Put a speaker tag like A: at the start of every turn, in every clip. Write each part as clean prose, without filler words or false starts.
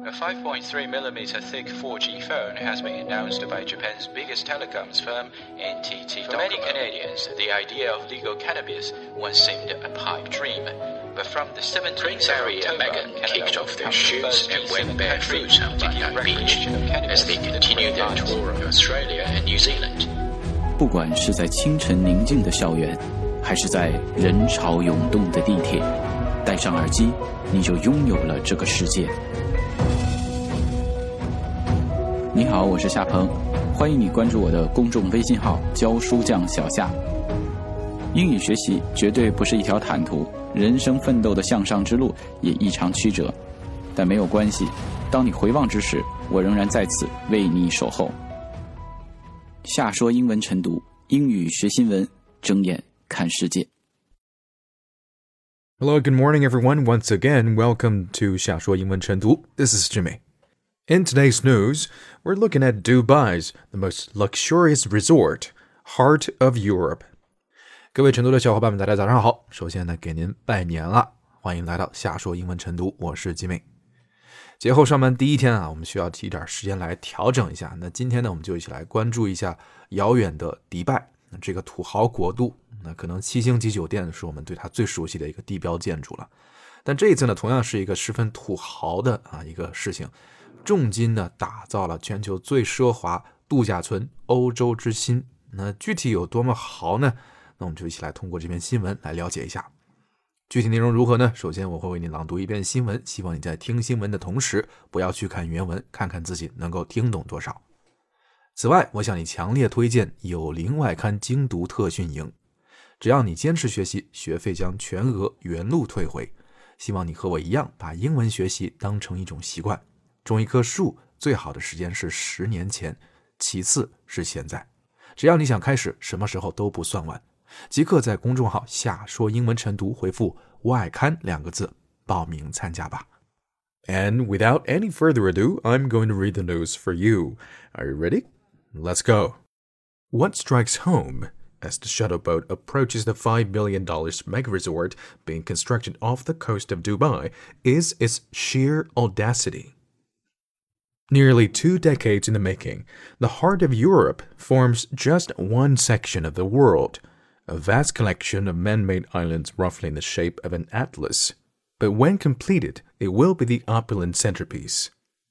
A: A 5.3mm thick 4G phone has been announced by Japan's biggest telecoms firm, NTT. For many Canadians, the idea of legal cannabis once seemed a pipe dream. But from the 17th
B: Prince Harry and Meghan kicked off their shoes and went barefoot on Bondi Beach as they continue their tour of Australia and New Zealand.
C: 不管是在清晨宁静的校园，还是在人潮涌动的地铁，戴上耳机，你就拥有了这个世界。你好，我是夏鹏，欢迎你关注我的公众微信号教书匠小夏。英语学习绝对不是一条坦途，人生奋斗的向上之路也异常曲折，但没有关系，当你回望之时，我仍然在此为你守候。夏说英文晨读，英语学新闻，睁眼看世界。
D: Hello, good morning, everyone. Once again, welcome to 夏说英文晨读. This is Jimmy. In today's news, we're looking at Dubai's the most luxurious resort, heart of Europe. 各位晨读的小伙伴们，大家早上好。首先呢，给您拜年了，欢迎来到夏说英文晨读，我是Jimmy。节后上班第一天啊，我们需要提点时间来调整一下。那今天呢，我们就一起来关注一下遥远的迪拜，这个土豪国度。那可能7星级酒店是我们对它最熟悉的一个地标建筑了。但这一次呢，同样是一个十分土豪的一个事情。重金呢打造了全球最奢华度假村欧洲之心。那具体有多么豪呢？那我们就一起来通过这篇新闻来了解一下。具体内容如何呢？首先我会为你朗读一遍新闻，希望你在听新闻的同时不要去看原文，看看自己能够听懂多少。此外，我向你强烈推荐有灵外刊精读特训营，只要你坚持学习，学费将全额原路退回。希望你和我一样把英文学习当成一种习惯。种一棵树最好的时间是10年前，其次是现在。只要你想开始，什么时候都不算晚。即刻在公众号夏说英文晨读回复外刊2个字报名参加吧。 And without any further ado, I'm going to read the news for you. Are you ready? Let's go. What strikes home as the shuttle boat approaches the $5 billion mega resort being constructed off the coast of Dubai is its sheer audacity.Nearly 2 decades in the making, the heart of Europe forms just one section of the world, a vast collection of man-made islands roughly in the shape of an atlas. But when completed, it will be the opulent centerpiece.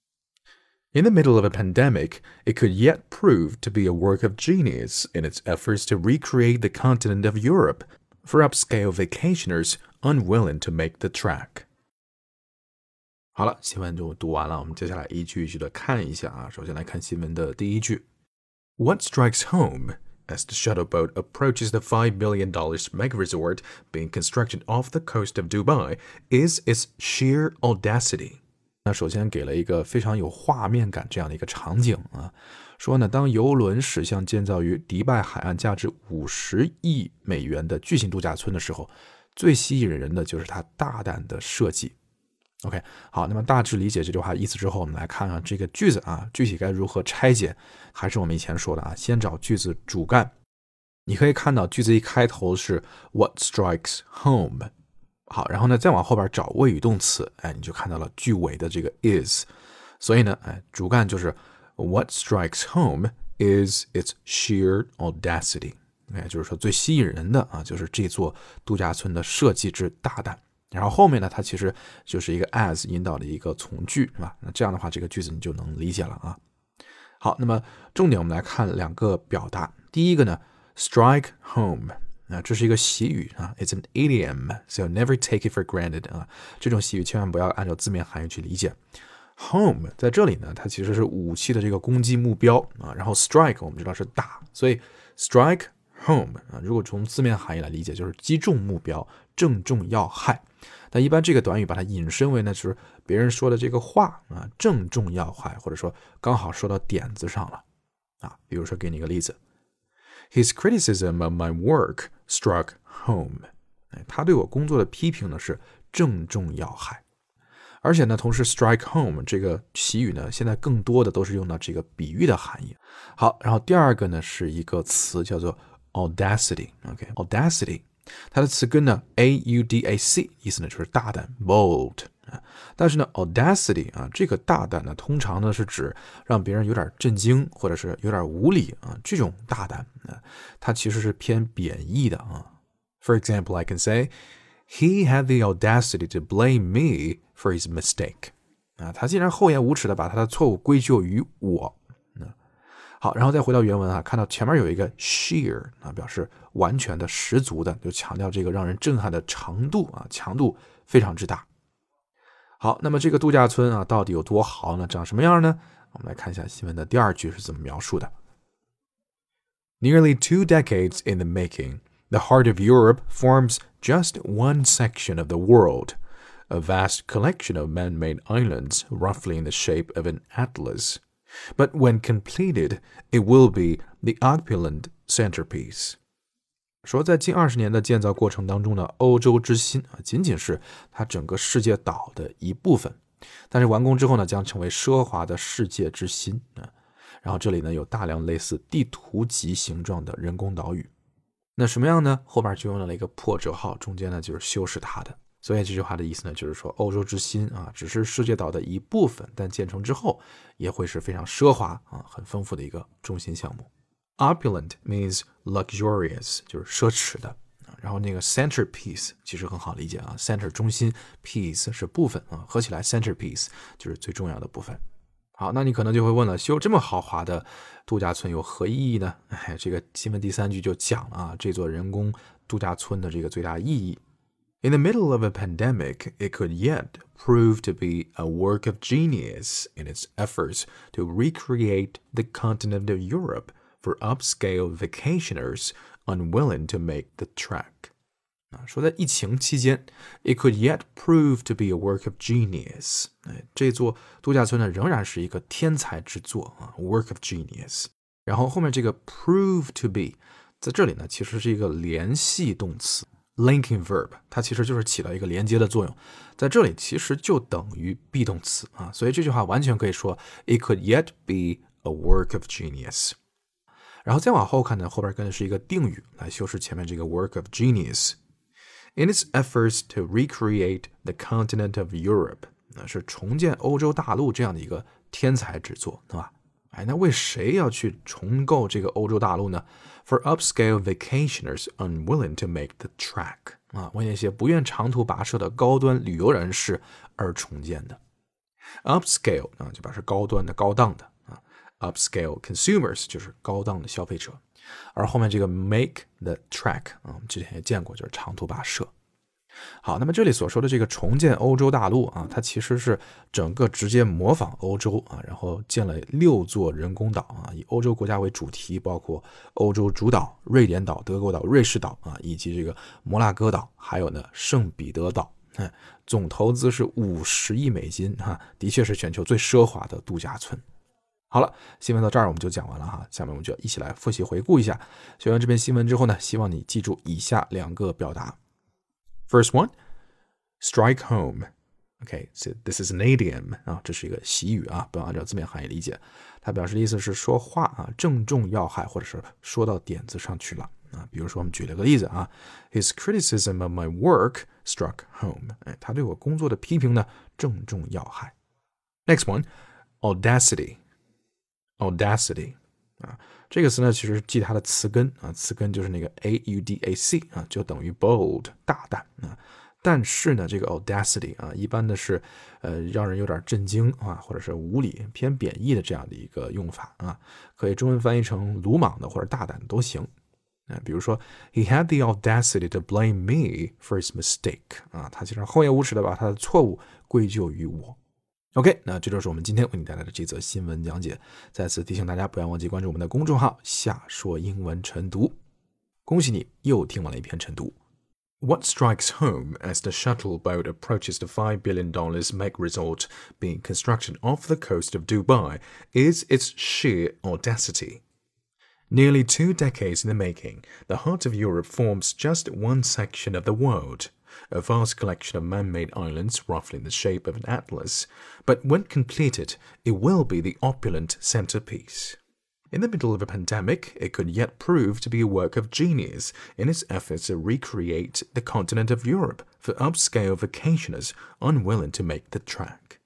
D: In the middle of a pandemic, it could yet prove to be a work of genius in its efforts to recreate the continent of Europe for upscale vacationers unwilling to make the trek.好了，新闻就读完了，我们接下来一句一句的看一下啊。首先来看新闻的第一句。What strikes home as the shuttle boat approaches the $5 billion mega resort being constructed off the coast of Dubai is its sheer audacity. 那首先给了一个非常有画面感这样的一个场景啊，说呢，当邮轮驶向建造于迪拜海岸价值50亿美元的巨型度假村的时候，最吸引人的就是它大胆的设计。OK， 好，那么大致理解这句话意思之后，我们来看看这个句子啊，具体该如何拆解。还是我们以前说的啊，先找句子主干。你可以看到句子一开头是 What strikes home， 好，然后呢再往后边找谓语动词，你就看到了句尾的这个 is。所以呢，主干就是 What strikes home is its sheer audacity， 就是说最吸引人的啊，就是这座度假村的设计之大胆。然后后面呢，它其实就是一个 as 引导的一个从句，是吧？那这样的话，这个句子你就能理解了啊。好，那么重点我们来看2个表达。第一个呢 ，strike home， 这是一个习语啊 ，it's an idiom，so never take it for granted 啊。这种习语千万不要按照字面含义去理解。home 在这里呢，它其实是武器的这个攻击目标啊。然后 strike 我们知道是打，所以 strike home 啊，如果从字面含义来理解，就是击中目标，正中要害。但一般这个短语把它引申为呢，就是别人说的这个话啊，正中要害，或者说刚好说到点子上了啊。比如说给你一个例子 ，His criticism of my work struck home。他对我工作的批评呢是正中要害。而且呢，同时 strike home 这个习语呢，现在更多的都是用到这个比喻的含义。好，然后第二个呢是一个词叫做 audacity。OK，audacity。它的词根呢 audac 意思呢就是大胆 bold 但是呢 audacity 啊，这个大胆呢，通常呢是指让别人有点震惊或者是有点无理啊，这种大胆它其实是偏贬义的啊。For example, I can say, he had the audacity to blame me for his mistake. 啊，他竟然厚颜无耻的把他的错误归咎于我。好，然后再回到原文啊，看到前面有一个 sheer 啊，表示完全的、十足的，就强调这个让人震撼的长度啊，强度非常之大。好，那么这个度假村啊，到底有多豪呢？长什么样呢？我们来看一下新闻的第二句是怎么描述的。Nearly 2 decades in the making, the heart of Europe forms just one section of the world, a vast collection of man-made islands roughly in the shape of an atlas. But when completed, it will be the opulent centerpiece. 说在近20年的建造过程当中呢，欧洲之心啊，仅仅是它整个世界岛的一部分，但是完工之后呢，将成为奢华的世界之心啊。然后这里呢有大量类似地图级形状的人工岛屿。那什么样呢？后边就用了一个破折号，中间呢就是修饰它的。所以这句话的意思呢，就是说欧洲之心啊，只是世界岛的一部分，但建成之后也会是非常奢华啊，很丰富的一个中心项目。Opulent means luxurious， 就是奢侈的。然后那个 centerpiece 其实很好理解啊 ，center 中心 ，piece 是部分啊，合起来 centerpiece 就是最重要的部分。好，那你可能就会问了，修这么豪华的度假村有何意义呢？这个新闻第3句就讲了啊，这座人工度假村的这个最大意义。In the middle of a pandemic, it could yet prove to be a work of genius in its efforts to recreate the continent of Europe for upscale vacationers unwilling to make the trek. 说在疫情期间 it could yet prove to be a work of genius. 这座度假村呢仍然是一个天才之作啊 work of genius. 然后后面这个 prove to be 在这里呢其实是一个联系动词linking verb， 它其实就是起到一个连接的作用，在这里其实就等于 be 动词啊，所以这句话完全可以说 it could yet be a work of genius。 然后再往后看呢，后边跟的是一个定语来修饰前面这个 work of genius。 In its efforts to recreate the continent of Europe， 是重建欧洲大陆这样的一个天才之作，对吧？那为谁要去重构这个欧洲大陆呢？ For upscale vacationers unwilling to make the trek， 为那些不愿长途跋涉的高端旅游人士而重建的。Upscale 就表示高端的、高档的upscale consumers 就是高档的消费者，而后面这个 make the trek 我们之前也见过，就是长途跋涉。好，那么这里所说的这个重建欧洲大陆它其实是整个直接模仿欧洲然后建了6座人工岛以欧洲国家为主题，包括欧洲主岛、瑞典岛、德国岛、瑞士岛以及这个摩纳哥岛，还有呢圣彼得岛。总投资是50亿美金的确是全球最奢华的度假村。好了，新闻到这儿我们就讲完了下面我们就一起来复习回顾一下。学完这篇新闻之后呢，希望你记住以下2个表达。First one, strike home. Okay, so this is an idiom. 这是一个习语不要按照字面含义理解。它表示的意思是说话正中要害，或者是说到点子上去了比如说我们举了个例子His criticism of my work struck home. 他对我工作的批评呢正中要害。Next one, audacity. Audacity. 这个词呢其实记它的词根词根就是那个 audac 就等于 bold 大胆但是呢这个 audacity 一般的是让人有点震惊或者是无理偏贬义的这样的一个用法可以中文翻译成鲁莽的或者大胆的都行比如说 he had the audacity to blame me for his mistake 他竟然厚颜无耻的把他的错误归咎于我。OK， 那这就是我们今天为你带来的这则新闻讲解。再次提醒大家，不要忘记关注我们的公众号夏说英文晨读。恭喜你又听完了一篇晨读。What strikes home as the shuttle boat approaches the $5 billion mega resort being constructed off the coast of Dubai is its sheer audacity. Nearly 2 decades in the making, the heart of Europe forms just one section of the world.A vast collection of man-made islands roughly in the shape of an atlas, but when completed, it will be the opulent centerpiece. In the middle of a pandemic, it could yet prove to be a work of genius in its efforts to recreate the continent of Europe for upscale vacationers unwilling to make the trek.